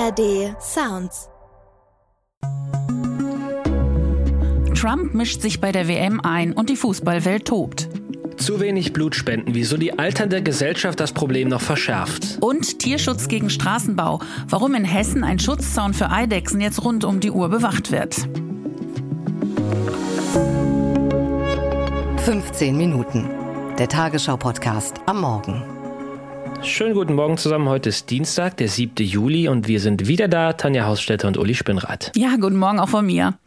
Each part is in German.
ARD Sounds. Trump mischt sich bei der WM ein und die Fußballwelt tobt. Zu wenig Blutspenden, wieso die alternde Gesellschaft das Problem noch verschärft. Und Tierschutz gegen Straßenbau, warum in Hessen ein Schutzzaun für Eidechsen jetzt rund um die Uhr bewacht wird. 15 Minuten. Der Tagesschau-Podcast am Morgen. Schönen guten Morgen zusammen. Heute ist Dienstag, der 7. Juli und wir sind wieder da, Tanja Hausstädter und Uli Spinnrath. Ja, guten Morgen auch von mir.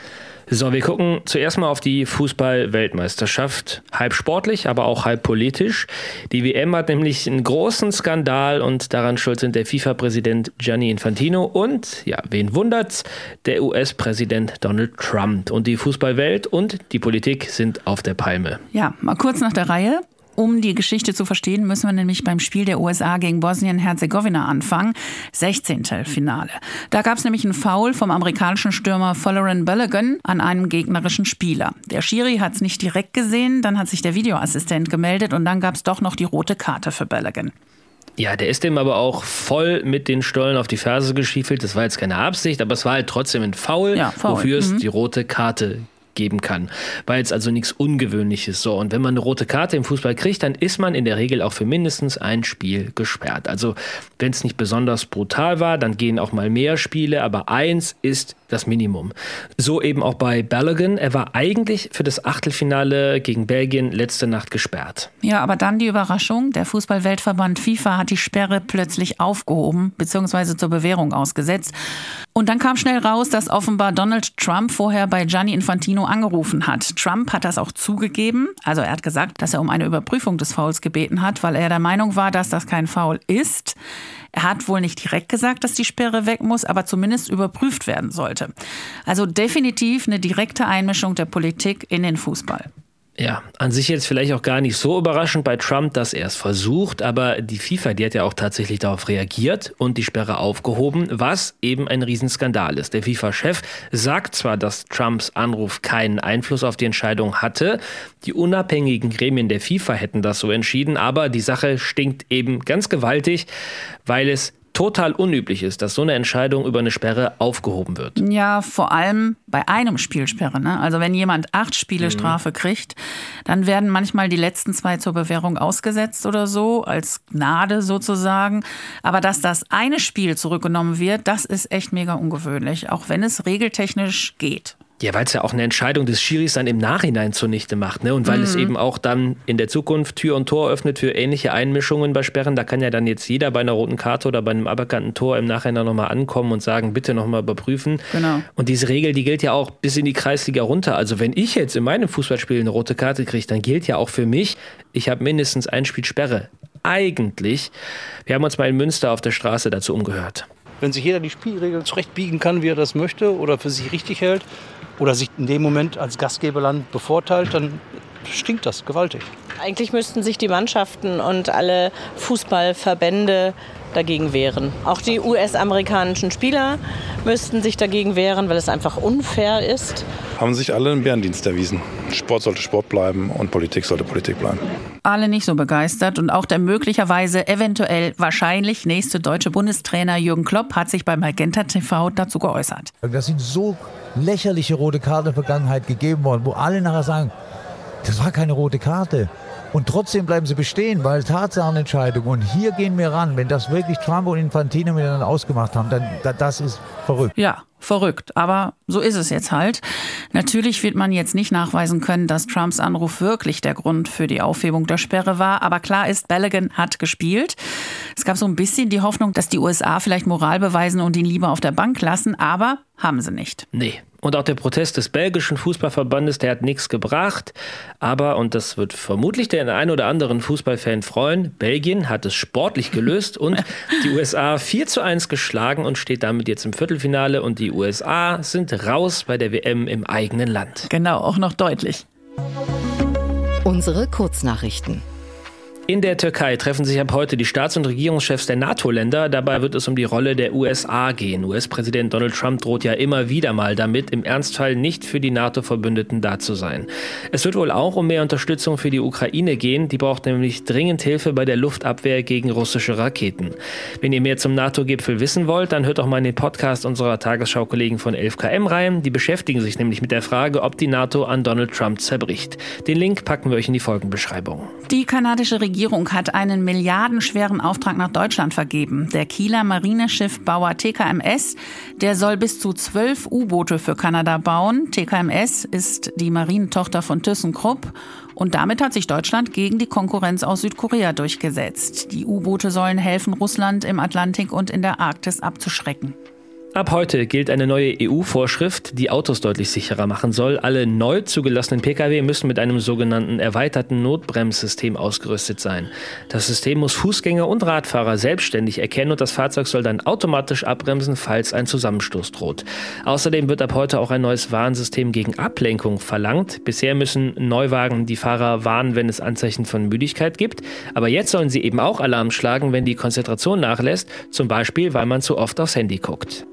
So, wir gucken zuerst mal auf die Fußball-Weltmeisterschaft. Halb sportlich, aber auch halb politisch. Die WM hat nämlich einen großen Skandal und daran schuld sind der FIFA-Präsident Gianni Infantino und, ja, wen wundert's, der US-Präsident Donald Trump. Und die Fußballwelt und die Politik sind auf der Palme. Ja, mal kurz nach der Reihe. Um die Geschichte zu verstehen, müssen wir nämlich beim Spiel der USA gegen Bosnien-Herzegowina anfangen. 16. Finale. Da gab es nämlich einen Foul vom amerikanischen Stürmer Folarin Balogun an einem gegnerischen Spieler. Der Schiri hat es nicht direkt gesehen, dann hat sich der Videoassistent gemeldet und dann gab es doch noch die rote Karte für Balogun. Ja, der ist dem aber auch voll mit den Stollen auf die Ferse geschiefelt. Das war jetzt keine Absicht, aber es war halt trotzdem ein Foul, wofür es die rote Karte geben kann. War jetzt also nichts Ungewöhnliches. So, und wenn man eine rote Karte im Fußball kriegt, dann ist man in der Regel auch für mindestens ein Spiel gesperrt. Also wenn es nicht besonders brutal war, dann gehen auch mal mehr Spiele, aber eins ist das Minimum. So eben auch bei Balogun. Er war eigentlich für das Achtelfinale gegen Belgien letzte Nacht gesperrt. Ja, aber dann die Überraschung. Der Fußballweltverband FIFA hat die Sperre plötzlich aufgehoben bzw. zur Bewährung ausgesetzt. Und dann kam schnell raus, dass offenbar Donald Trump vorher bei Gianni Infantino angerufen hat. Trump hat das auch zugegeben. Also er hat gesagt, dass er um eine Überprüfung des Fouls gebeten hat, weil er der Meinung war, dass das kein Foul ist. Er hat wohl nicht direkt gesagt, dass die Sperre weg muss, aber zumindest überprüft werden sollte. Also definitiv eine direkte Einmischung der Politik in den Fußball. Ja, an sich jetzt vielleicht auch gar nicht so überraschend bei Trump, dass er es versucht, aber die FIFA, die hat ja auch tatsächlich darauf reagiert und die Sperre aufgehoben, was eben ein Riesenskandal ist. Der FIFA-Chef sagt zwar, dass Trumps Anruf keinen Einfluss auf die Entscheidung hatte, die unabhängigen Gremien der FIFA hätten das so entschieden, aber die Sache stinkt eben ganz gewaltig, weil es total unüblich ist, dass so eine Entscheidung über eine Sperre aufgehoben wird. Ja, vor allem bei einem Spielsperre. Ne? Also wenn jemand 8 Spiele Strafe kriegt, dann werden manchmal die letzten 2 zur Bewährung ausgesetzt oder so, als Gnade sozusagen. Aber dass das eine Spiel zurückgenommen wird, das ist echt mega ungewöhnlich, auch wenn es regeltechnisch geht. Ja, weil es ja auch eine Entscheidung des Schiris dann im Nachhinein zunichte macht, ne? Und weil es eben auch dann in der Zukunft Tür und Tor öffnet für ähnliche Einmischungen bei Sperren. Da kann ja dann jetzt jeder bei einer roten Karte oder bei einem aberkannten Tor im Nachhinein nochmal ankommen und sagen, bitte nochmal überprüfen. Genau. Und diese Regel, die gilt ja auch bis in die Kreisliga runter. Also wenn ich jetzt in meinem Fußballspiel eine rote Karte kriege, dann gilt ja auch für mich, ich habe mindestens ein Spiel Sperre. Eigentlich. Wir haben uns mal in Münster auf der Straße dazu umgehört. Wenn sich jeder die Spielregeln zurechtbiegen kann, wie er das möchte oder für sich richtig hält oder sich in dem Moment als Gastgeberland bevorteilt, dann stinkt das gewaltig. Eigentlich müssten sich die Mannschaften und alle Fußballverbände dagegen wehren. Auch die US-amerikanischen Spieler müssten sich dagegen wehren, weil es einfach unfair ist. Haben sich alle einen Bärendienst erwiesen. Sport sollte Sport bleiben und Politik sollte Politik bleiben. Alle nicht so begeistert und auch der möglicherweise, eventuell, wahrscheinlich nächste deutsche Bundestrainer Jürgen Klopp hat sich bei Magenta TV dazu geäußert. Das sind so lächerliche rote Karten in der Vergangenheit gegeben worden, wo alle nachher sagen, das war keine rote Karte. Und trotzdem bleiben sie bestehen, weil Tatsachenentscheidung. Und hier gehen wir ran. Wenn das wirklich Trump und Infantino miteinander ausgemacht haben, dann das ist verrückt. Ja, verrückt. Aber so ist es jetzt halt. Natürlich wird man jetzt nicht nachweisen können, dass Trumps Anruf wirklich der Grund für die Aufhebung der Sperre war. Aber klar ist, Balogun hat gespielt. Es gab so ein bisschen die Hoffnung, dass die USA vielleicht Moral beweisen und ihn lieber auf der Bank lassen. Aber haben sie nicht. Nee. Und auch der Protest des belgischen Fußballverbandes, der hat nichts gebracht. Aber, und das wird vermutlich den einen oder anderen Fußballfan freuen, Belgien hat es sportlich gelöst und die USA 4:1 geschlagen und steht damit jetzt im Viertelfinale. Und die USA sind raus bei der WM im eigenen Land. Genau, auch noch deutlich. Unsere Kurznachrichten. In der Türkei treffen sich ab heute die Staats- und Regierungschefs der NATO-Länder. Dabei wird es um die Rolle der USA gehen. US-Präsident Donald Trump droht ja immer wieder mal damit, im Ernstfall nicht für die NATO-Verbündeten da zu sein. Es wird wohl auch um mehr Unterstützung für die Ukraine gehen. Die braucht nämlich dringend Hilfe bei der Luftabwehr gegen russische Raketen. Wenn ihr mehr zum NATO-Gipfel wissen wollt, dann hört doch mal in den Podcast unserer Tagesschau-Kollegen von 11KM rein. Die beschäftigen sich nämlich mit der Frage, ob die NATO an Donald Trump zerbricht. Den Link packen wir euch in die Folgenbeschreibung. Die kanadische Regierung hat einen milliardenschweren Auftrag nach Deutschland vergeben. Der Kieler Marineschiffbauer TKMS, der soll bis zu 12 U-Boote für Kanada bauen. TKMS ist die Marinentochter von ThyssenKrupp. Und damit hat sich Deutschland gegen die Konkurrenz aus Südkorea durchgesetzt. Die U-Boote sollen helfen, Russland im Atlantik und in der Arktis abzuschrecken. Ab heute gilt eine neue EU-Vorschrift, die Autos deutlich sicherer machen soll. Alle neu zugelassenen Pkw müssen mit einem sogenannten erweiterten Notbremssystem ausgerüstet sein. Das System muss Fußgänger und Radfahrer selbstständig erkennen und das Fahrzeug soll dann automatisch abbremsen, falls ein Zusammenstoß droht. Außerdem wird ab heute auch ein neues Warnsystem gegen Ablenkung verlangt. Bisher müssen Neuwagen die Fahrer warnen, wenn es Anzeichen von Müdigkeit gibt. Aber jetzt sollen sie eben auch Alarm schlagen, wenn die Konzentration nachlässt, zum Beispiel, weil man zu oft aufs Handy guckt.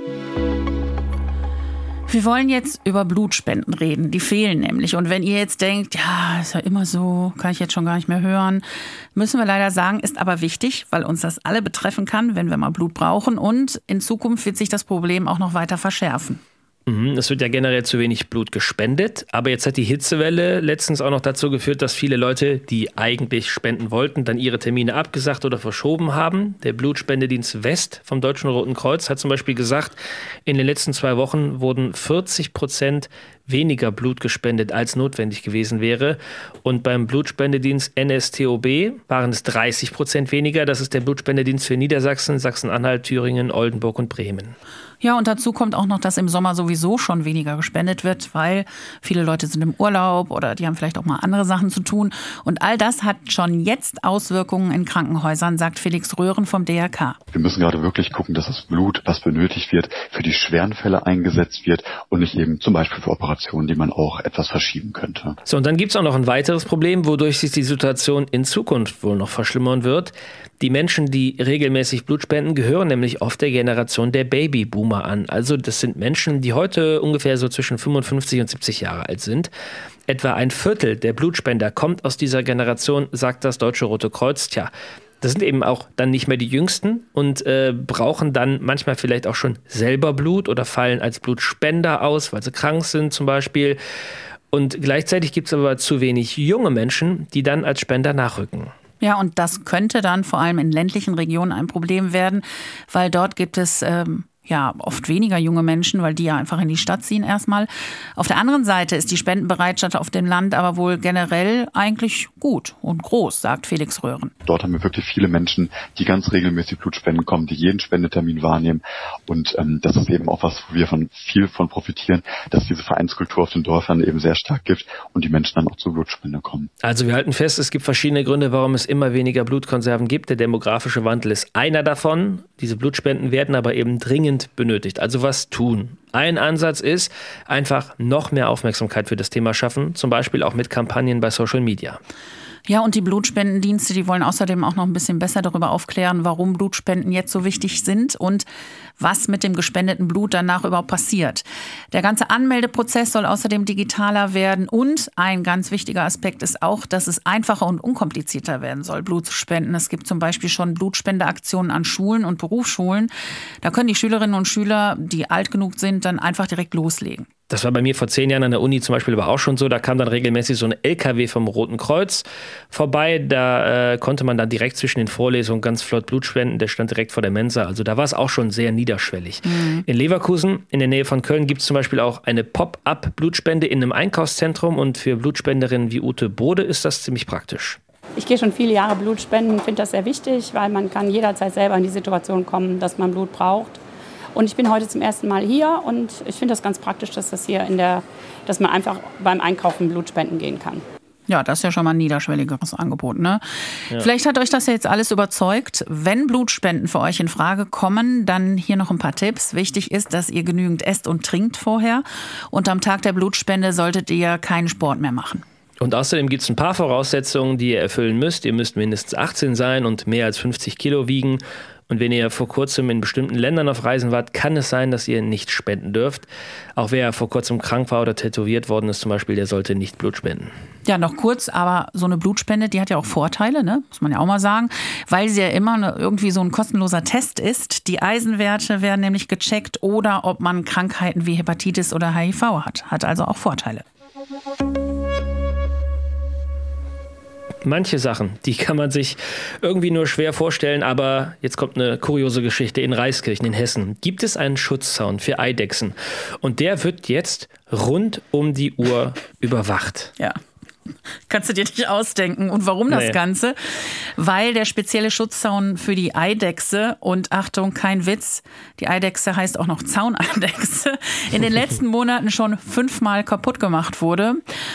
Wir wollen jetzt über Blutspenden reden. Die fehlen nämlich. Und wenn ihr jetzt denkt, ja, ist ja immer so, kann ich jetzt schon gar nicht mehr hören, müssen wir leider sagen, ist aber wichtig, weil uns das alle betreffen kann, wenn wir mal Blut brauchen. Und in Zukunft wird sich das Problem auch noch weiter verschärfen. Es wird ja generell zu wenig Blut gespendet, aber jetzt hat die Hitzewelle letztens auch noch dazu geführt, dass viele Leute, die eigentlich spenden wollten, dann ihre Termine abgesagt oder verschoben haben. Der Blutspendedienst West vom Deutschen Roten Kreuz hat zum Beispiel gesagt, in den letzten 2 Wochen wurden 40% weniger Blut gespendet, als notwendig gewesen wäre. Und beim Blutspendedienst NSTOB waren es 30% weniger. Das ist der Blutspendedienst für Niedersachsen, Sachsen-Anhalt, Thüringen, Oldenburg und Bremen. Ja, und dazu kommt auch noch, dass im Sommer sowieso schon weniger gespendet wird, weil viele Leute sind im Urlaub oder die haben vielleicht auch mal andere Sachen zu tun. Und all das hat schon jetzt Auswirkungen in Krankenhäusern, sagt Felix Röhren vom DRK. Wir müssen gerade wirklich gucken, dass das Blut, was benötigt wird, für die schweren Fälle eingesetzt wird und nicht eben zum Beispiel für Operationen, die man auch etwas verschieben könnte. So, und dann gibt es auch noch ein weiteres Problem, wodurch sich die Situation in Zukunft wohl noch verschlimmern wird. Die Menschen, die regelmäßig Blut spenden, gehören nämlich oft der Generation der Babyboomer an. Also das sind Menschen, die heute ungefähr so zwischen 55 und 70 Jahre alt sind. Etwa 1/4 der Blutspender kommt aus dieser Generation, sagt das Deutsche Rote Kreuz. Tja, das sind eben auch dann nicht mehr die Jüngsten und brauchen dann manchmal vielleicht auch schon selber Blut oder fallen als Blutspender aus, weil sie krank sind zum Beispiel. Und gleichzeitig gibt es aber zu wenig junge Menschen, die dann als Spender nachrücken. Ja, und das könnte dann vor allem in ländlichen Regionen ein Problem werden, weil dort gibt es oft weniger junge Menschen, weil die ja einfach in die Stadt ziehen erstmal. Auf der anderen Seite ist die Spendenbereitschaft auf dem Land aber wohl generell eigentlich gut und groß, sagt Felix Röhren. Dort haben wir wirklich viele Menschen, die ganz regelmäßig Blut spenden kommen, die jeden Spendetermin wahrnehmen. Und das ist eben auch was, wo wir viel von profitieren, dass es diese Vereinskultur auf den Dörfern eben sehr stark gibt und die Menschen dann auch zur Blutspende kommen. Also wir halten fest, es gibt verschiedene Gründe, warum es immer weniger Blutkonserven gibt. Der demografische Wandel ist einer davon. Diese Blutspenden werden aber eben dringend benötigt. Also was tun? Ein Ansatz ist, einfach noch mehr Aufmerksamkeit für das Thema schaffen, zum Beispiel auch mit Kampagnen bei Social Media. Ja, und die Blutspendendienste, die wollen außerdem auch noch ein bisschen besser darüber aufklären, warum Blutspenden jetzt so wichtig sind und was mit dem gespendeten Blut danach überhaupt passiert. Der ganze Anmeldeprozess soll außerdem digitaler werden und ein ganz wichtiger Aspekt ist auch, dass es einfacher und unkomplizierter werden soll, Blut zu spenden. Es gibt zum Beispiel schon Blutspendeaktionen an Schulen und Berufsschulen. Da können die Schülerinnen und Schüler, die alt genug sind, dann einfach direkt loslegen. Das war bei mir vor 10 Jahren an der Uni zum Beispiel aber auch schon so. Da kam dann regelmäßig so ein LKW vom Roten Kreuz vorbei. Da konnte man dann direkt zwischen den Vorlesungen ganz flott Blut spenden. Der stand direkt vor der Mensa. Also da war es auch schon sehr niederschwellig. In Leverkusen, in der Nähe von Köln, gibt es zum Beispiel auch eine Pop-up-Blutspende in einem Einkaufszentrum. Und für Blutspenderinnen wie Ute Bode ist das ziemlich praktisch. Ich gehe schon viele Jahre Blut spenden, finde das sehr wichtig, weil man kann jederzeit selber in die Situation kommen, dass man Blut braucht. Und ich bin heute zum ersten Mal hier und ich finde das ganz praktisch, dass das hier dass man einfach beim Einkaufen Blut spenden gehen kann. Ja, das ist ja schon mal ein niederschwelligeres Angebot, ne? Ja. Vielleicht hat euch das ja jetzt alles überzeugt. Wenn Blutspenden für euch in Frage kommen, dann hier noch ein paar Tipps. Wichtig ist, dass ihr genügend esst und trinkt vorher. Und am Tag der Blutspende solltet ihr keinen Sport mehr machen. Und außerdem gibt es ein paar Voraussetzungen, die ihr erfüllen müsst. Ihr müsst mindestens 18 sein und mehr als 50 Kilo wiegen. Und wenn ihr vor kurzem in bestimmten Ländern auf Reisen wart, kann es sein, dass ihr nicht spenden dürft. Auch wer vor kurzem krank war oder tätowiert worden ist zum Beispiel, der sollte nicht Blut spenden. Ja, noch kurz, aber so eine Blutspende, die hat ja auch Vorteile, ne? Muss man ja auch mal sagen, weil sie ja immer irgendwie so ein kostenloser Test ist. Die Eisenwerte werden nämlich gecheckt oder ob man Krankheiten wie Hepatitis oder HIV hat. Hat also auch Vorteile. Manche Sachen, die kann man sich irgendwie nur schwer vorstellen, aber jetzt kommt eine kuriose Geschichte. In Reiskirchen in Hessen gibt es einen Schutzzaun für Eidechsen und der wird jetzt rund um die Uhr überwacht. Ja. Kannst du dir nicht ausdenken. Und warum das Ganze? Weil der spezielle Schutzzaun für die Eidechse, und Achtung, kein Witz, die Eidechse heißt auch noch Zauneidechse, in den letzten Monaten schon 5-mal kaputt gemacht wurde.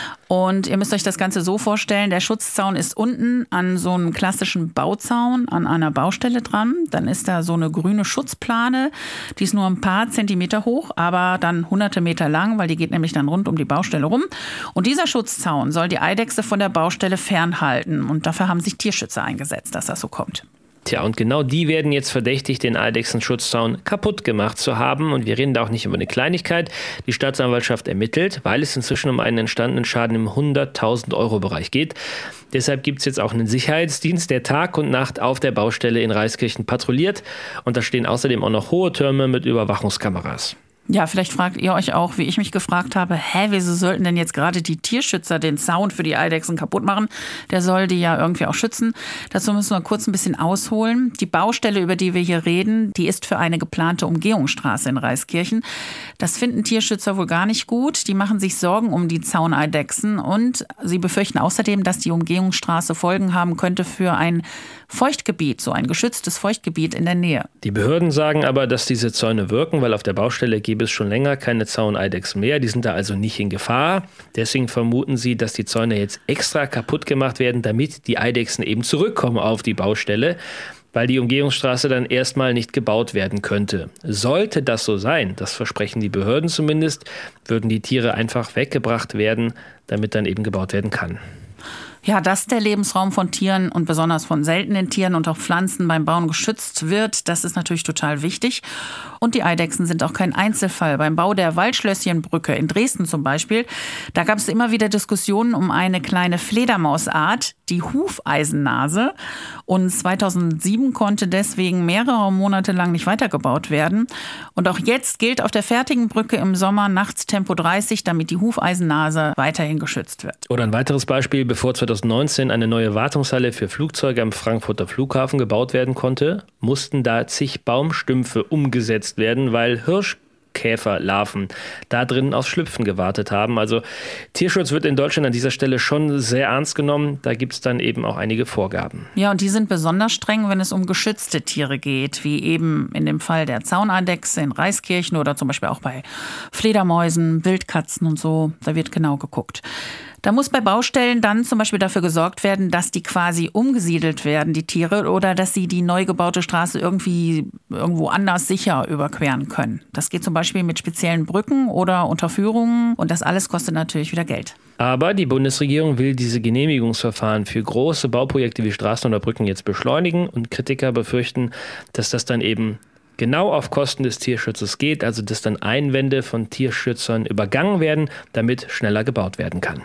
Und ihr müsst euch das Ganze so vorstellen, der Schutzzaun ist unten an so einem klassischen Bauzaun an einer Baustelle dran. Dann ist da so eine grüne Schutzplane, die ist nur ein paar Zentimeter hoch, aber dann hunderte Meter lang, weil die geht nämlich dann rund um die Baustelle rum. Und dieser Schutzzaun soll die Eidechse von der Baustelle fernhalten. Und dafür haben sich Tierschützer eingesetzt, dass das so kommt. Tja, und genau die werden jetzt verdächtigt, den Eidechsenschutzzaun kaputt gemacht zu haben. Und wir reden da auch nicht über eine Kleinigkeit. Die Staatsanwaltschaft ermittelt, weil es inzwischen um einen entstandenen Schaden im 100.000 Euro Bereich geht. Deshalb gibt es jetzt auch einen Sicherheitsdienst, der Tag und Nacht auf der Baustelle in Reiskirchen patrouilliert. Und da stehen außerdem auch noch hohe Türme mit Überwachungskameras. Ja, vielleicht fragt ihr euch auch, wie ich mich gefragt habe, wieso sollten denn jetzt gerade die Tierschützer den Zaun für die Eidechsen kaputt machen? Der soll die ja irgendwie auch schützen. Dazu müssen wir kurz ein bisschen ausholen. Die Baustelle, über die wir hier reden, die ist für eine geplante Umgehungsstraße in Reiskirchen. Das finden Tierschützer wohl gar nicht gut. Die machen sich Sorgen um die Zauneidechsen und sie befürchten außerdem, dass die Umgehungsstraße Folgen haben könnte für ein Feuchtgebiet, so ein geschütztes Feuchtgebiet in der Nähe. Die Behörden sagen aber, dass diese Zäune wirken, weil auf der Baustelle gäbe es schon länger keine Zauneidechsen mehr. Die sind da also nicht in Gefahr. Deswegen vermuten sie, dass die Zäune jetzt extra kaputt gemacht werden, damit die Eidechsen eben zurückkommen auf die Baustelle, weil die Umgehungsstraße dann erstmal nicht gebaut werden könnte. Sollte das so sein, das versprechen die Behörden zumindest, würden die Tiere einfach weggebracht werden, damit dann eben gebaut werden kann. Ja, dass der Lebensraum von Tieren und besonders von seltenen Tieren und auch Pflanzen beim Bauen geschützt wird, das ist natürlich total wichtig. Und die Eidechsen sind auch kein Einzelfall. Beim Bau der Waldschlösschenbrücke in Dresden zum Beispiel, da gab es immer wieder Diskussionen um eine kleine Fledermausart, die Hufeisennase. Und 2007 konnte deswegen mehrere Monate lang nicht weitergebaut werden. Und auch jetzt gilt auf der fertigen Brücke im Sommer nachts Tempo 30, damit die Hufeisennase weiterhin geschützt wird. Oder ein weiteres Beispiel, bevor 2019 eine neue Wartungshalle für Flugzeuge am Frankfurter Flughafen gebaut werden konnte, mussten da zig Baumstümpfe umgesetzt werden, weil Hirschkäferlarven da drin aufs Schlüpfen gewartet haben. Also Tierschutz wird in Deutschland an dieser Stelle schon sehr ernst genommen. Da gibt es dann eben auch einige Vorgaben. Ja, und die sind besonders streng, wenn es um geschützte Tiere geht, wie eben in dem Fall der Zauneidechse in Reiskirchen oder zum Beispiel auch bei Fledermäusen, Wildkatzen und so. Da wird genau geguckt. Da muss bei Baustellen dann zum Beispiel dafür gesorgt werden, dass die quasi umgesiedelt werden, die Tiere, oder dass sie die neu gebaute Straße irgendwo anders sicher überqueren können. Das geht zum Beispiel mit speziellen Brücken oder Unterführungen und das alles kostet natürlich wieder Geld. Aber die Bundesregierung will diese Genehmigungsverfahren für große Bauprojekte wie Straßen oder Brücken jetzt beschleunigen und Kritiker befürchten, dass das dann eben genau auf Kosten des Tierschutzes geht, also dass dann Einwände von Tierschützern übergangen werden, damit schneller gebaut werden kann.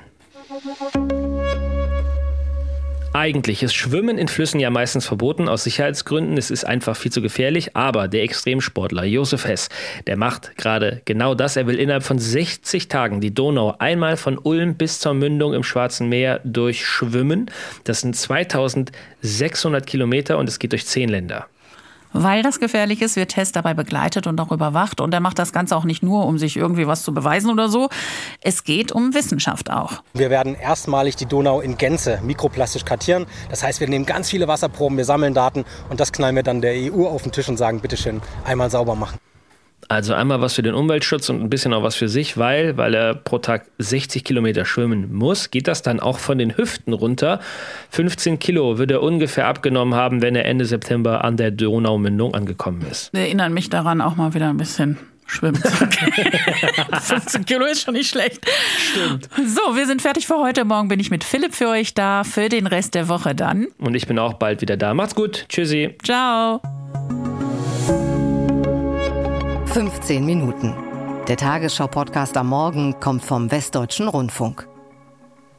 Eigentlich ist Schwimmen in Flüssen ja meistens verboten aus Sicherheitsgründen. Es ist einfach viel zu gefährlich. Aber der Extremsportler Josef Hess, der macht gerade genau das. Er will innerhalb von 60 Tagen die Donau einmal von Ulm bis zur Mündung im Schwarzen Meer durchschwimmen. Das sind 2600 Kilometer und es geht durch 10 Länder. Weil das gefährlich ist, wird Hess dabei begleitet und auch überwacht. Und er macht das Ganze auch nicht nur, um sich irgendwie was zu beweisen oder so. Es geht um Wissenschaft auch. Wir werden erstmalig die Donau in Gänze mikroplastisch kartieren. Das heißt, wir nehmen ganz viele Wasserproben, wir sammeln Daten und das knallen wir dann der EU auf den Tisch und sagen, bitteschön, einmal sauber machen. Also einmal was für den Umweltschutz und ein bisschen auch was für sich, weil er pro Tag 60 Kilometer schwimmen muss, geht das dann auch von den Hüften runter. 15 Kilo wird er ungefähr abgenommen haben, wenn er Ende September an der Donaumündung angekommen ist. Wir erinnern mich daran, auch mal wieder ein bisschen Schwimmt. 15 Kilo ist schon nicht schlecht. Stimmt. So, wir sind fertig für heute. Morgen bin ich mit Philipp für euch da, für den Rest der Woche dann. Und ich bin auch bald wieder da. Macht's gut. Tschüssi. Ciao. 15 Minuten. Der Tagesschau-Podcast am Morgen kommt vom Westdeutschen Rundfunk.